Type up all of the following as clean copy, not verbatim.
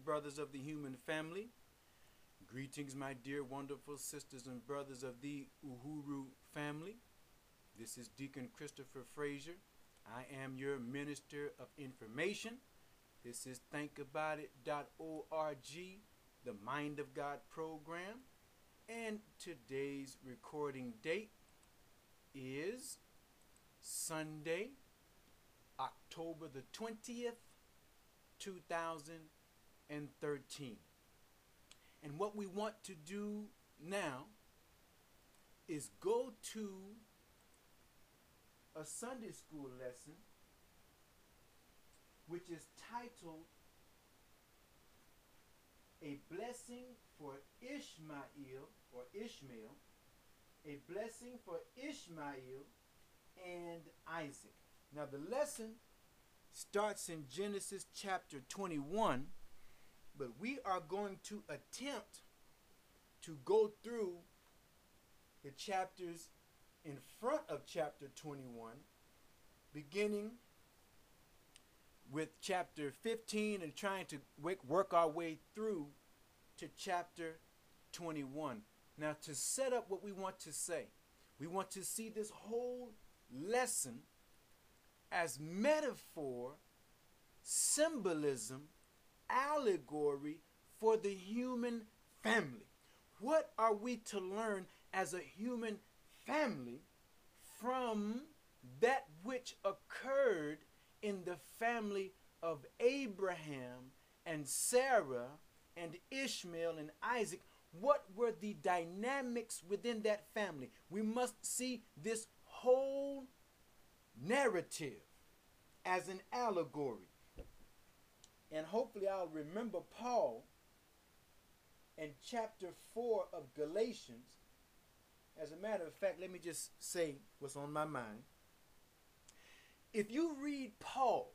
brothers of the human family. Greetings, my dear, wonderful sisters and brothers of the Uhuru family. This is Deacon Christopher Frazier. I am your minister of information. This is thinkaboutit.org, the Mind of God program. And today's recording date is Sunday, October the 20th, 2013. And what we want to do now is go to a Sunday school lesson which is titled A Blessing for Ishmael, a blessing for Ishmael and Isaac. Now the lesson starts in Genesis chapter 21, but we are going to attempt to go through the chapters in front of chapter 21, beginning with chapter 15 and trying to work our way through to chapter 21. Now, to set up what we want to say, we want to see this whole lesson as metaphor, symbolism, allegory for the human family. What are we to learn as a human family from that which occurred in the family of Abraham and Sarah and Ishmael and Isaac? What were the dynamics within that family? We must see this whole narrative as an allegory. And hopefully I'll remember Paul in chapter 4 of Galatians. As a matter of fact, let me just say what's on my mind. If you read Paul,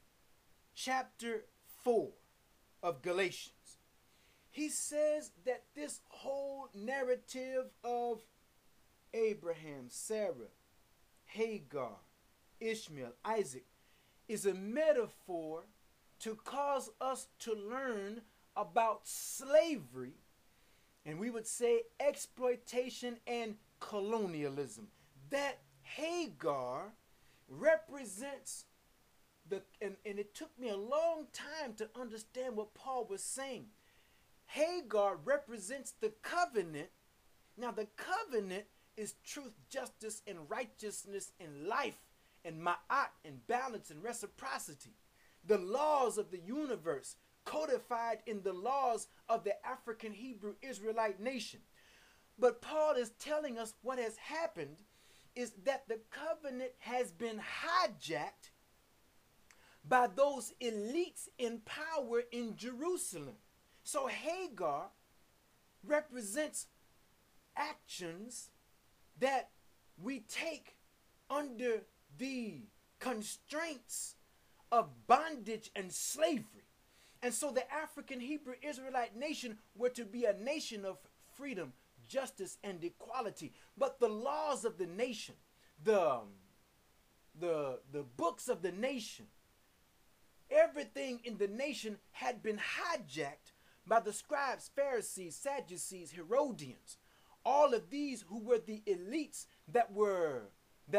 chapter 4 of Galatians, he says that this whole narrative of Abraham, Sarah, Hagar, Ishmael, Isaac is a metaphor to cause us to learn about slavery, and we would say exploitation and colonialism. That Hagar represents and it took me a long time to understand what Paul was saying. Hagar represents the covenant. Now the covenant is truth, justice, and righteousness in life, and ma'at, and balance, and reciprocity. The laws of the universe codified in the laws of the African Hebrew Israelite nation. But Paul is telling us what has happened is that the covenant has been hijacked by those elites in power in Jerusalem. So Hagar represents actions that we take under the constraints of bondage and slavery. And so the African Hebrew Israelite nation were to be a nation of freedom, justice, and equality. But the laws of the nation, the books of the nation, everything in the nation had been hijacked by the scribes, Pharisees, Sadducees, Herodians. All of these who were the elites that were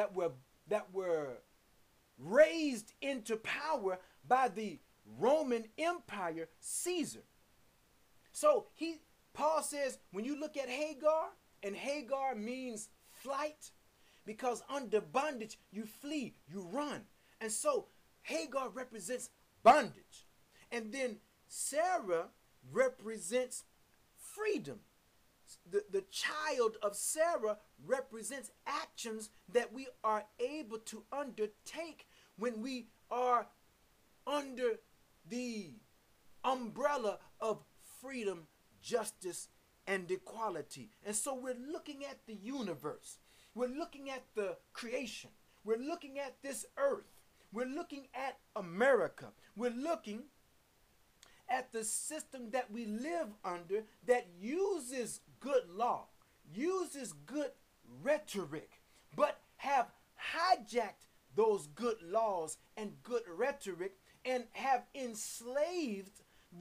raised into power by the Roman Empire, Caesar. So Paul says, when you look at Hagar, and Hagar means flight, because under bondage you flee, you run. And so Hagar represents bondage. And then Sarah represents freedom. The child of Sarah represents actions that we are able to undertake when we are under the umbrella of freedom, justice, and equality. And so we're looking at the universe. We're looking at the creation. We're looking at this earth. We're looking at America. We're looking at the system that we live under that uses good law, uses good rhetoric, but have hijacked those good laws and good rhetoric and have enslaved the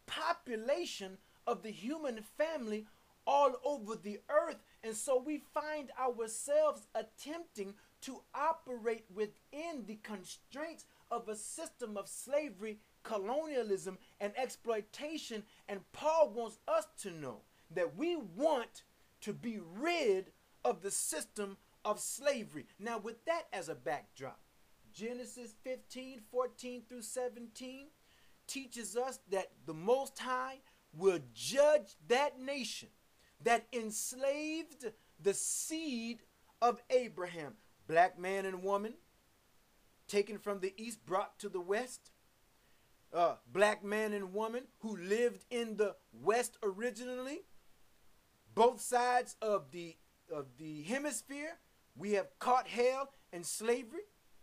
population of the human family all over the earth. And so we find ourselves attempting to operate within the constraints of a system of slavery, colonialism, and exploitation. And Paul wants us to know that we want to be rid of the system of slavery. Now, with that as a backdrop, Genesis 15:14 through 17 teaches us that the Most High will judge that nation that enslaved the seed of Abraham. Black man and woman taken from the east, brought to the west. Black man and woman who lived in the west originally. Both sides of the hemisphere, we have caught hell and slavery.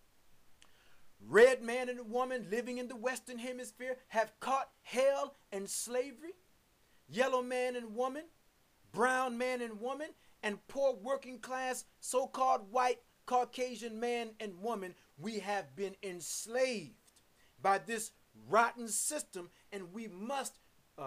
Red man and woman living in the western hemisphere have caught hell and slavery. Yellow man and woman, brown man and woman, and poor working class so-called white Caucasian man and woman, we have been enslaved by this rotten system, and we must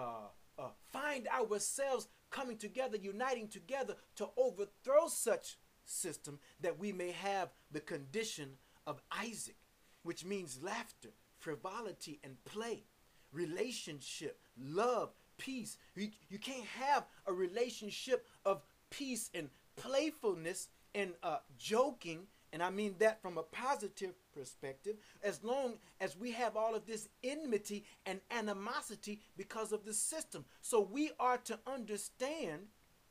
find ourselves coming together, uniting together to overthrow such system, that we may have the condition of Isaac, which means laughter, frivolity, and play, relationship, love, peace. You can't have a relationship of peace and playfulness and joking, and I mean that from a positive perspective, as long as we have all of this enmity and animosity because of the system. So we are to understand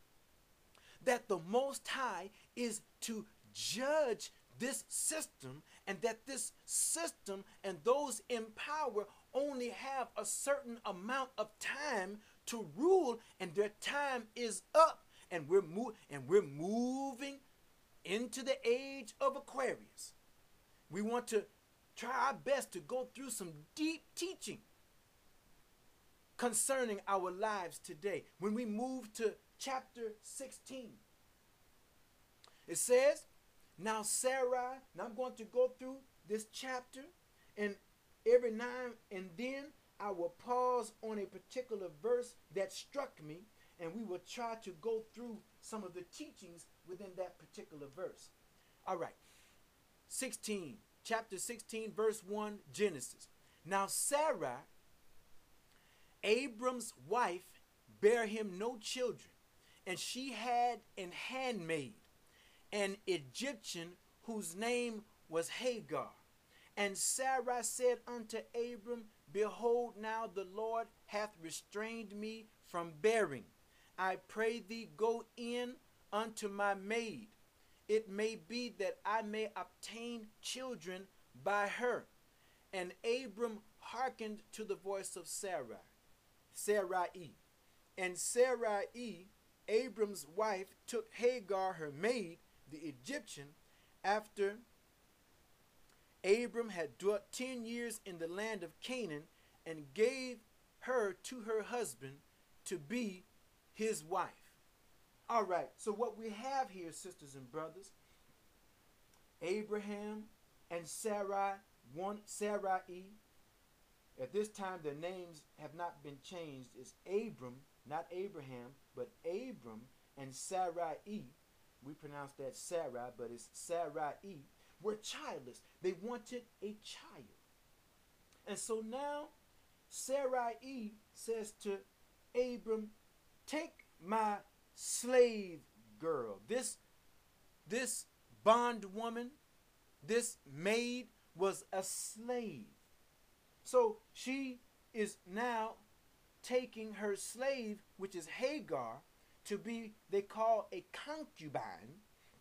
that the Most High is to judge this system, and that this system and those in power only have a certain amount of time to rule, and their time is up, and we're moving into the age of Aquarius. We want to try our best to go through some deep teaching concerning our lives today. When we move to chapter 16, it says, now Sarai, now I'm going to go through this chapter, and every now and then I will pause on a particular verse that struck me, and we will try to go through some of the teachings within that particular verse. All right. Chapter 16, verse 1, Genesis. Now Sarai, Abram's wife, bare him no children, and she had an handmaid, an Egyptian, whose name was Hagar. And Sarai said unto Abram, behold, now the Lord hath restrained me from bearing. I pray thee, go in unto my maid. It may be that I may obtain children by her. And Abram hearkened to the voice of Sarai. And Sarai, Abram's wife, took Hagar, her maid, the Egyptian, after Abram had dwelt 10 years in the land of Canaan, and gave her to her husband to be his wife. All right, so what we have here, sisters and brothers, Abraham and Sarai, at this time their names have not been changed. It's Abram, not Abraham, but Abram and Sarai. We pronounce that Sarah, but it's Sarai, were childless. They wanted a child. And so now Sarai says to Abram, take my slave girl. This bondwoman, this maid, was a slave. So she is now taking her slave, which is Hagar, to be, they call, a concubine,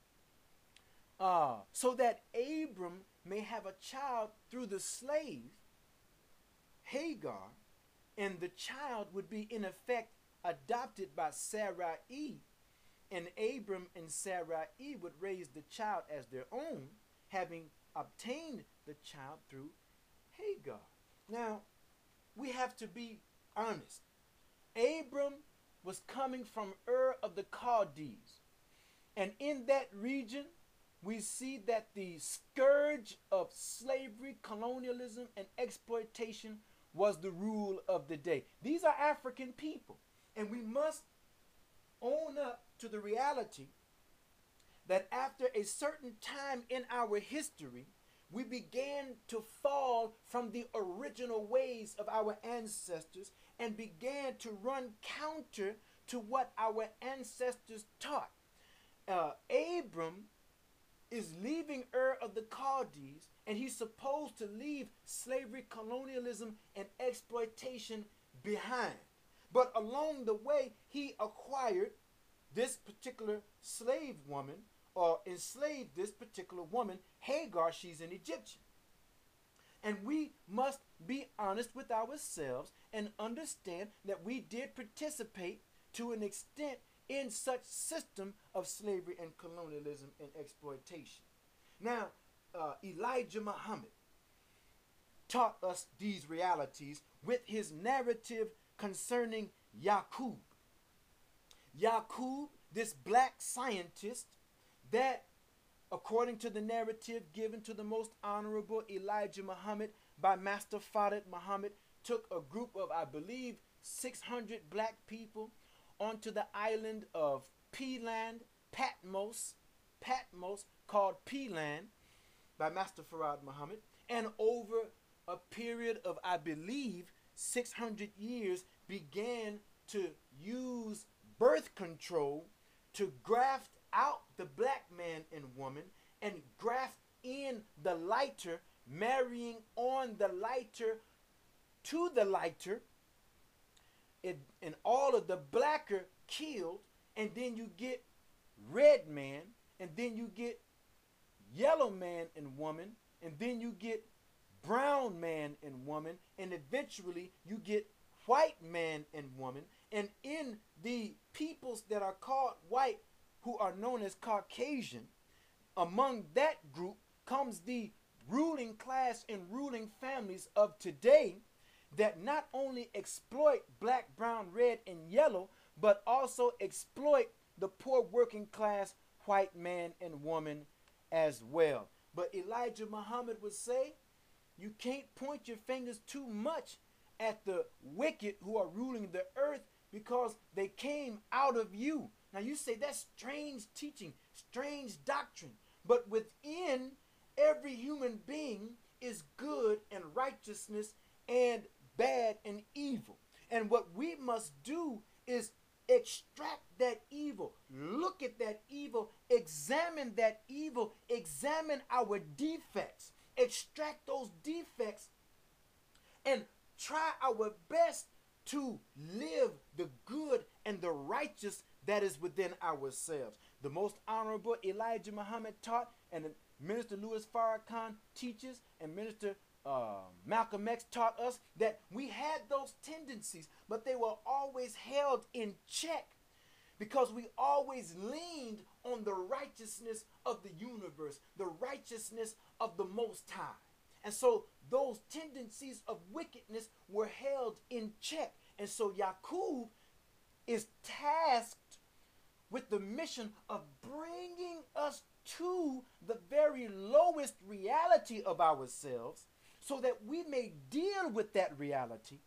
so that Abram may have a child through the slave, Hagar, and the child would be in effect adopted by Sarai, and Abram and Sarai would raise the child as their own, having obtained the child through Hagar. Now, we have to be honest. Abram was coming from Ur of the Chaldees, and in that region, we see that the scourge of slavery, colonialism, and exploitation was the rule of the day. These are African people. And we must own up to the reality that after a certain time in our history, we began to fall from the original ways of our ancestors and began to run counter to what our ancestors taught. Abram is leaving Ur of the Chaldees, and he's supposed to leave slavery, colonialism, and exploitation behind. But along the way, he acquired this particular slave woman, or enslaved this particular woman, Hagar. She's an Egyptian. And we must be honest with ourselves and understand that we did participate to an extent in such system of slavery and colonialism and exploitation. Now, Elijah Muhammad taught us these realities with his narrative concerning Yaqub. Yaqub, this black scientist that, according to the narrative given to the most honorable Elijah Muhammad by Master Fard Muhammad, took a group of, I believe, 600 black people onto the island of Peland, Patmos, called Peland by Master Fard Muhammad, and over a period of, I believe, 600 years began to use birth control to graft out the black man and woman and graft in the lighter, marrying on the lighter to the lighter, and all of the blacker killed, and then you get red man, and then you get yellow man and woman, and then you get brown man and woman, and eventually you get white man and woman. And in the peoples that are called white, who are known as Caucasian, among that group comes the ruling class and ruling families of today that not only exploit black, brown, red, and yellow, but also exploit the poor working class white man and woman as well. But Elijah Muhammad would say, you can't point your fingers too much at the wicked who are ruling the earth, because they came out of you. Now you say that's strange teaching, strange doctrine. But within every human being is good and righteousness and bad and evil. And what we must do is extract that evil, look at that evil, examine that evil, examine our defects, extract those defects, and try our best to live the good and the righteous that is within ourselves. The most honorable Elijah Muhammad taught, and Minister Louis Farrakhan teaches, and Minister Malcolm X taught us that we had those tendencies, but they were always held in check because we always leaned on the righteousness of the universe, the righteousness of the Most High. And so those tendencies of wickedness were held in check. And so Yaqub is tasked with the mission of bringing us to the very lowest reality of ourselves so that we may deal with that reality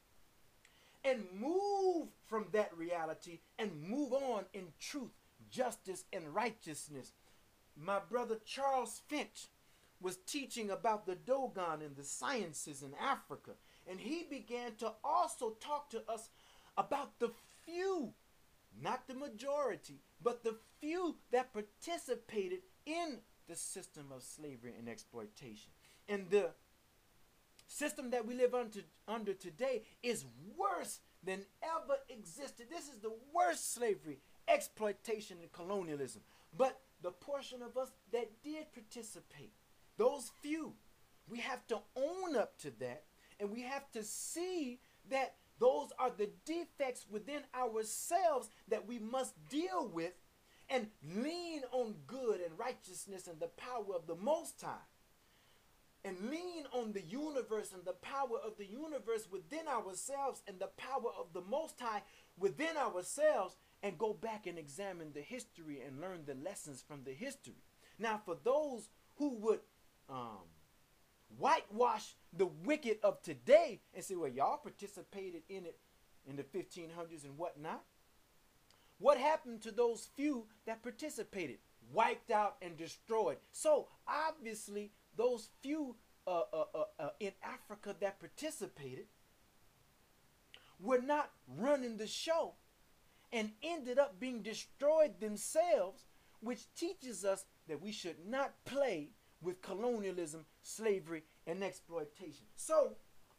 and move from that reality and move on in truth, justice, and righteousness. My brother Charles Finch was teaching about the Dogon and the sciences in Africa, and he began to also talk to us about the few, not the majority, but the few that participated in the system of slavery and exploitation. And the system that we live under today is worse than ever existed. This is the worst slavery, exploitation, and colonialism. But the portion of us that did participate, those few, we have to own up to that, and we have to see that those are the defects within ourselves that we must deal with and lean on good and righteousness and the power of the Most High. And lean on the universe and the power of the universe within ourselves and the power of the Most High within ourselves, and go back and examine the history and learn the lessons from the history. Now, for those who would whitewash the wicked of today and say, well, y'all participated in it in the 1500s and whatnot. What happened to those few that participated? Wiped out and destroyed. So obviously, those few in Africa that participated were not running the show and ended up being destroyed themselves, which teaches us that we should not play with colonialism, slavery, and exploitation. So,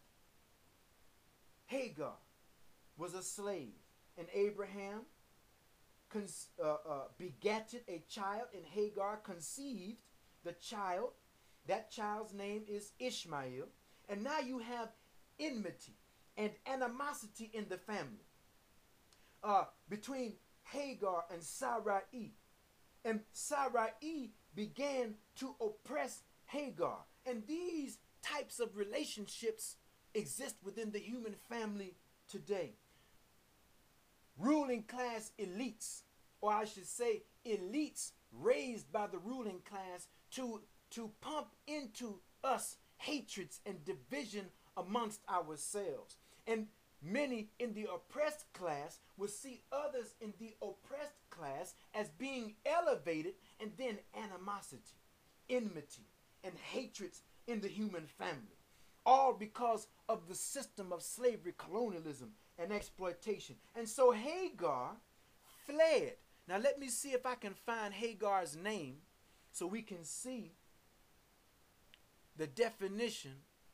Hagar was a slave, and Abraham begatted a child, and Hagar conceived the child. That child's name is Ishmael. And now you have enmity and animosity in the family between Hagar and Sarai. And Sarai began to oppress Hagar. And these types of relationships exist within the human family today. Ruling class elites, or I should say elites raised by the ruling class to pump into us hatreds and division amongst ourselves. And many in the oppressed class will see others in the oppressed class as being elevated, and then animosity, enmity, and hatreds in the human family. All because of the system of slavery, colonialism, and exploitation. And so Hagar fled. Now let me see if I can find Hagar's name so we can see the definition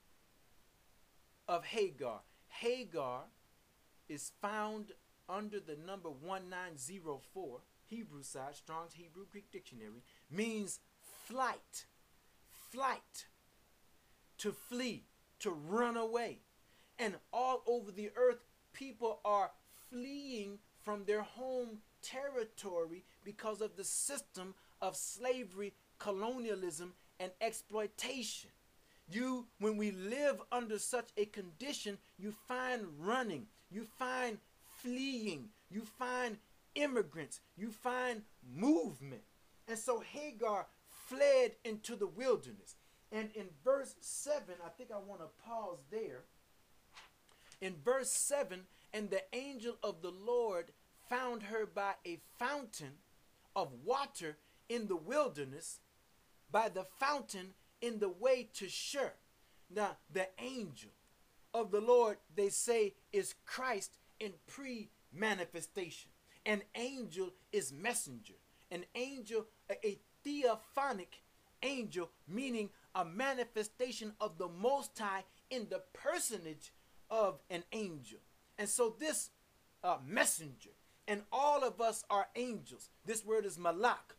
of Hagar. Hagar is found under the number 1904, Hebrew side, Strong's Hebrew Greek Dictionary, means flight, flight, to flee, to run away. And all over the earth, people are fleeing from their home territory because of the system of slavery, colonialism, and exploitation. When we live under such a condition, you find running, you find fleeing, you find immigrants, you find movement. And so Hagar fled into the wilderness. And in verse 7, I think I want to pause there. In verse 7, and the angel of the Lord found her by a fountain of water in the wilderness, by the fountain in the way to Shur. Now, the angel of the Lord, they say, is Christ in pre-manifestation. An angel is messenger. An angel, a theophanic angel, meaning a manifestation of the Most High in the personage of an angel. And so this messenger, and all of us are angels. This word is malak,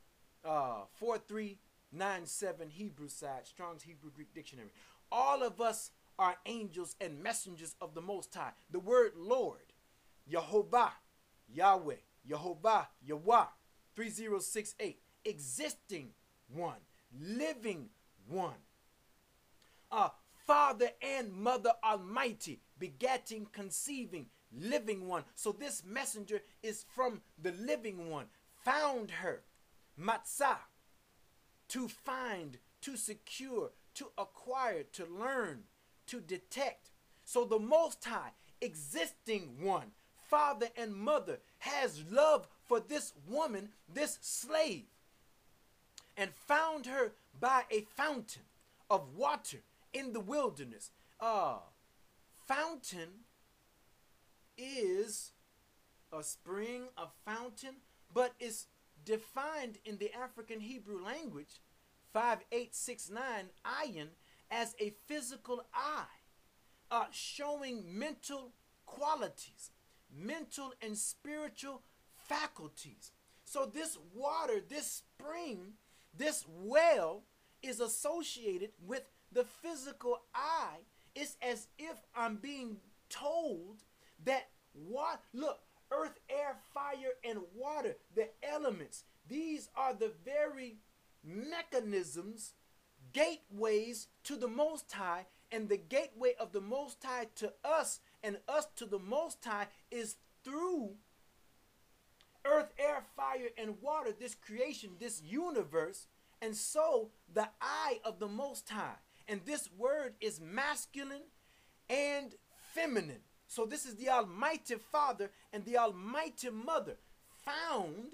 4397 Hebrew side, Strong's Hebrew Greek Dictionary. All of us are angels and messengers of the Most High. The word Lord, Yehovah, Yahweh, Yehovah, Yahweh, 3068, existing one, living one. Father and Mother Almighty, begetting, conceiving, living one. So this messenger is from the living one. Found her, matzah, to find, to secure, to acquire, to learn, to detect. So the Most High, existing one, father and mother, has love for this woman, this slave, and found her by a fountain of water in the wilderness. Fountain is a spring, a fountain, but it's defined in the African Hebrew language, 5869 ayin, as a physical eye, showing mental qualities, mental and spiritual faculties. So this water, this spring, this well is associated with the physical eye. It's as if I'm being told that what, look, earth, air, fire, and water, the elements, these are the very mechanisms, gateways to the Most High, and the gateway of the Most High to us and us to the Most High is through earth, air, fire, and water, this creation, this universe. And so the eye of the Most High And this word is masculine and feminine. So this is the Almighty Father and the Almighty Mother found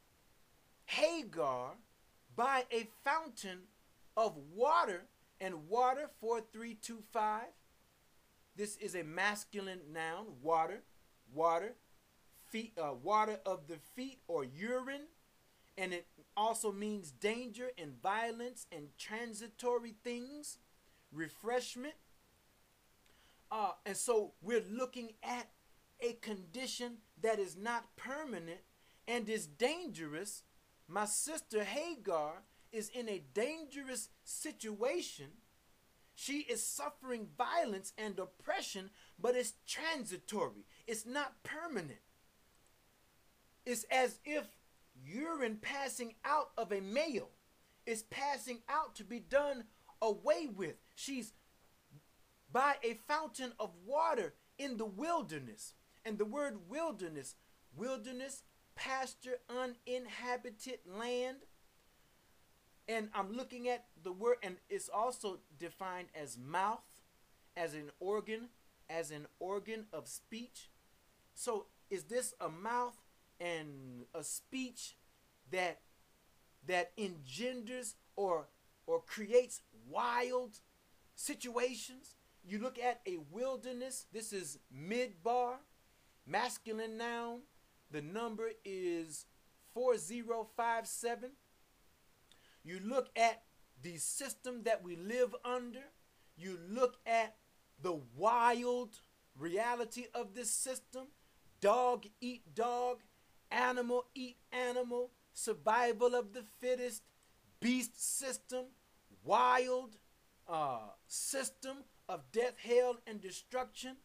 Hagar by a fountain of water, and water 4325. This is a masculine noun, water, feet, water of the feet or urine, and it also means danger and violence and transitory things, refreshment. And so we're looking at a condition that is not permanent and is dangerous. My sister Hagar is in a dangerous situation. She is suffering violence and oppression, but it's transitory. It's not permanent. It's as if urine passing out of a male is passing out to be done away with. She's by a fountain of water in the wilderness. And the word wilderness, pasture, uninhabited land. And I'm looking at the word, and it's also defined as mouth, as an organ of speech. So is this a mouth and a speech that engenders or creates wild situations? You look at a wilderness. This is midbar, masculine noun. The number is 4057. You look at the system that we live under. You look at the wild reality of this system. Dog eat dog, animal eat animal, survival of the fittest, beast system, wild system of death, hell, and destruction.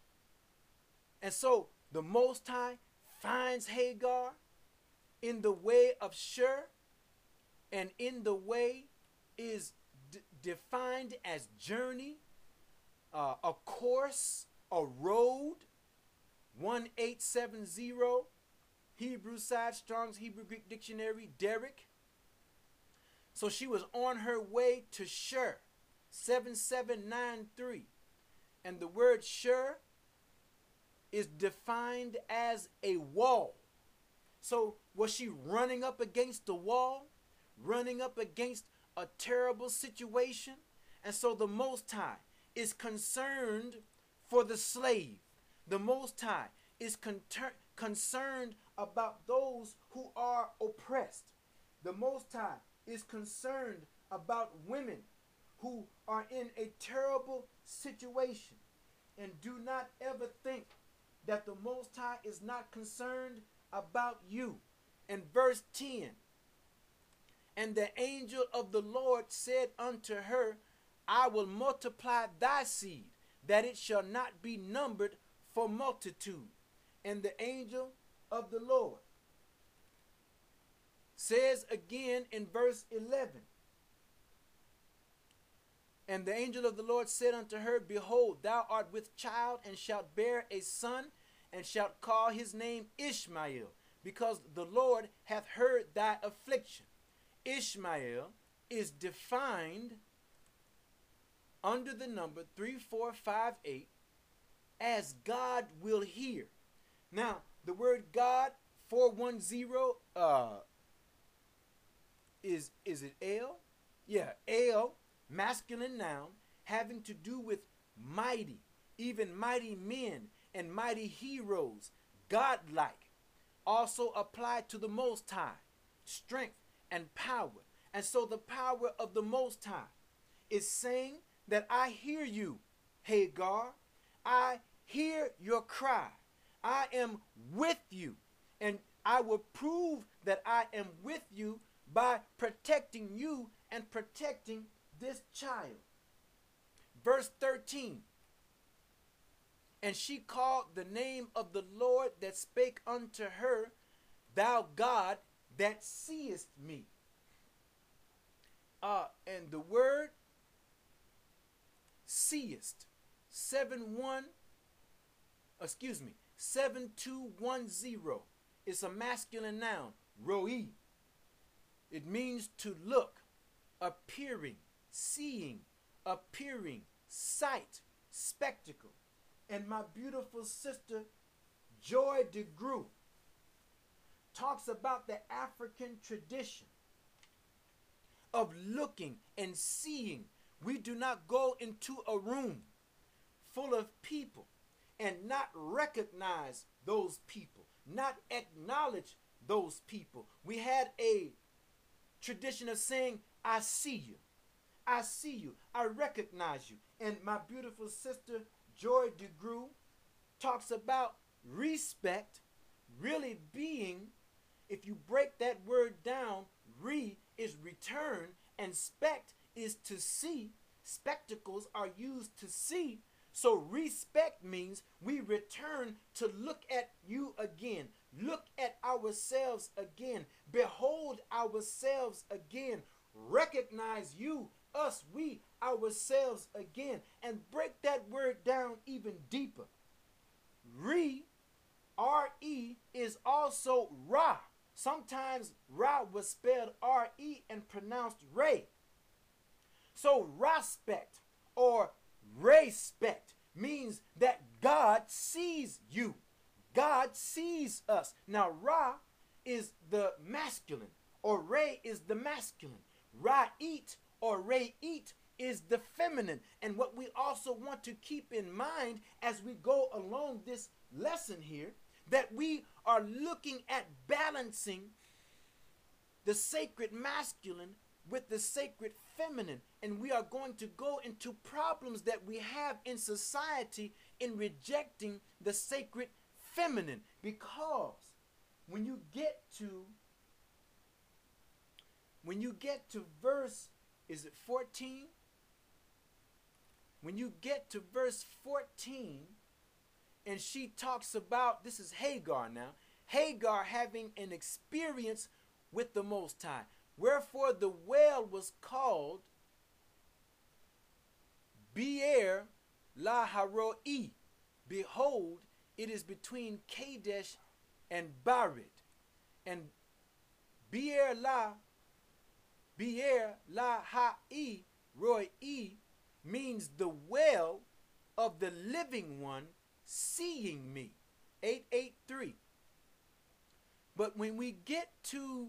And so the Most High finds Hagar in the way of Shur, and in the way is defined as journey, a course, a road. 1870 Hebrew side, Strong's Hebrew Greek Dictionary, Derek. So she was on her way to Shur, 7793. And the word Shur is defined as a wall. So was she running up against the wall? Running up against a terrible situation? And so the Most High is concerned for the slave. The Most High is concerned about those who are oppressed. The Most High is concerned about women who are in a terrible situation. And do not ever think that the Most High is not concerned about you. In verse 10, and the angel of the Lord said unto her, I will multiply thy seed, that it shall not be numbered for multitude. And the angel of the Lord says again in verse 11, and the angel of the Lord said unto her, behold, thou art with child, and shalt bear a son, and shalt call his name Ishmael, because the Lord hath heard thy affliction. Ishmael is defined under the number 3458 as God will hear. Now, the word God, 410, is it El? Yeah, El, masculine noun, having to do with mighty, even mighty men and mighty heroes, godlike, also applied to the Most High, strength and power. And so the power of the Most High is saying that I hear you, Hagar. I hear your cry. I am with you, and I will prove that I am with you by protecting you and protecting this child. Verse 13, and she called the name of the Lord that spake unto her, thou God that seest me. And the word seest, 7210, is a masculine noun, roi. It means to look, appearing, seeing, appearing, sight, spectacle. And my beautiful sister, Joy DeGruy, talks about the African tradition of looking and seeing. We do not go into a room full of people and not recognize those people, not acknowledge those people. We had a tradition of saying, I see you. I see you. I recognize you. And my beautiful sister, Joy DeGruy, talks about respect really being, if you break that word down, re is return and spect is to see. Spectacles are used to see. So respect means we return to look at you again, look at ourselves again, behold ourselves again, recognize you, us, we, ourselves again, and break that word down even deeper. Re, R-E, is also Ra. Sometimes Ra was spelled R-E and pronounced Ray. So respect or respect means that God sees you. God sees us. Now Ra is the masculine, or Ray is the masculine. Ra'it or Ra'it is the feminine. And what we also want to keep in mind as we go along this lesson here, that we are looking at balancing the sacred masculine with the sacred feminine. And we are going to go into problems that we have in society in rejecting the sacred feminine. Because when you get to verse, is it 14? When you get to verse 14, and she talks about, this is Hagar now, Hagar having an experience with the Most High. Wherefore the well was called Beer Laharoi. Behold, it is between Kadesh and Barid. And Beer Lahai Roi means the well of the living one seeing me. 883. But when we get to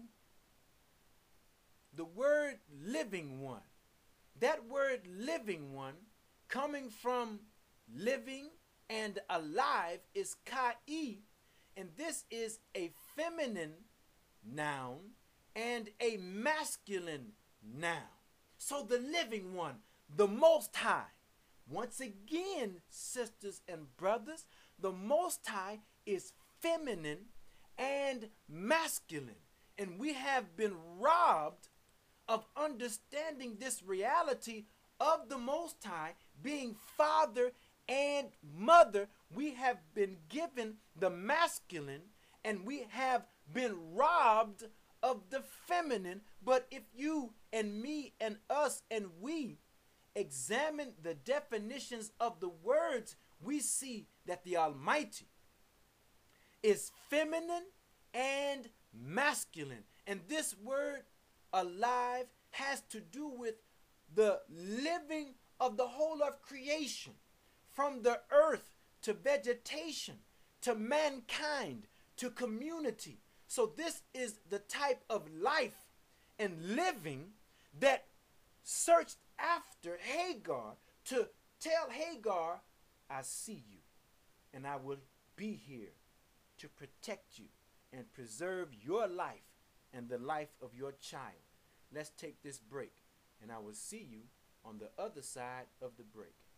the word living one, that word living one coming from living and alive is Ka'i, and this is a feminine noun and a masculine noun. So the living one, the Most High. Once again, sisters and brothers, the Most High is feminine and masculine. And we have been robbed of understanding this reality of the Most High being father and mother. We have been given the masculine and we have been robbed of the feminine. But if you and me and us and we examine the definitions of the words, we see that the Almighty is feminine and masculine. And this word alive has to do with the living of the whole of creation, from the earth to vegetation to mankind to community. So this is the type of life and living that searched after Hagar to tell Hagar, I see you and I will be here to protect you and preserve your life and the life of your child. Let's take this break and I will see you on the other side of the break.